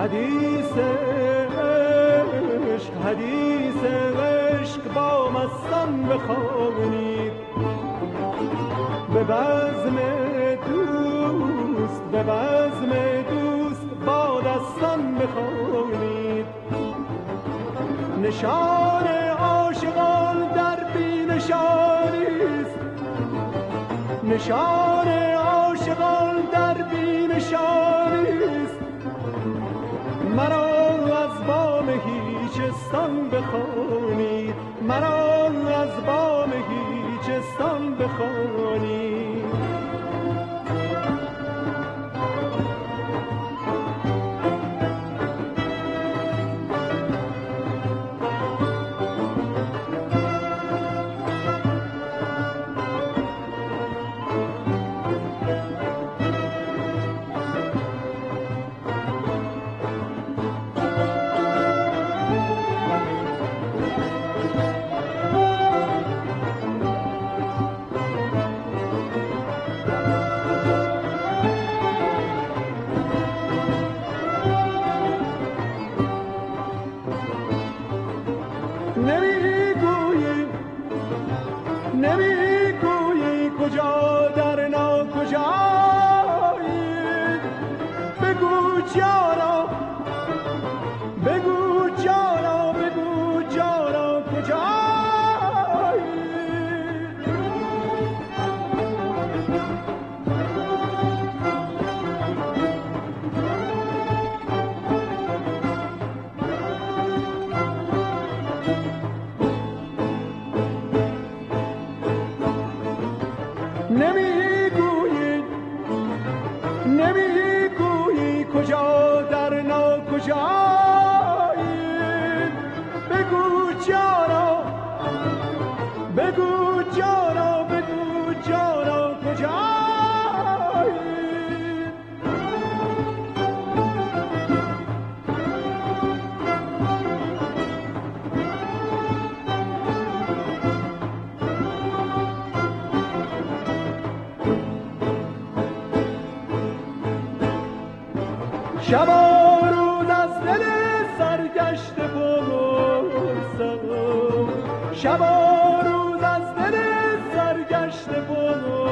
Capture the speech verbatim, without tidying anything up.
حدیث عشق حدیث عشق با مستان بخوانید، به بزم دوست به بزم دوست با دستان بخوانید. نشان عاشقان در بی نشانیست، نشان عاشقان در بی نشانیست. مرا از بام هیچستان بخوانید، مرا از بام هیچستان بخوانید. نمیگویی نمیگویی کجا در ناکجایی، بگو جانا بگو جانا بگو جانا کجایی. نمیگویی نمیگویی کجا در ناکجایی، بگو جانا بگو جانا بگو جانا کجایی. شب و روز از دل سرگشته پرسم، شب و روز از دل سرگشته پرسم.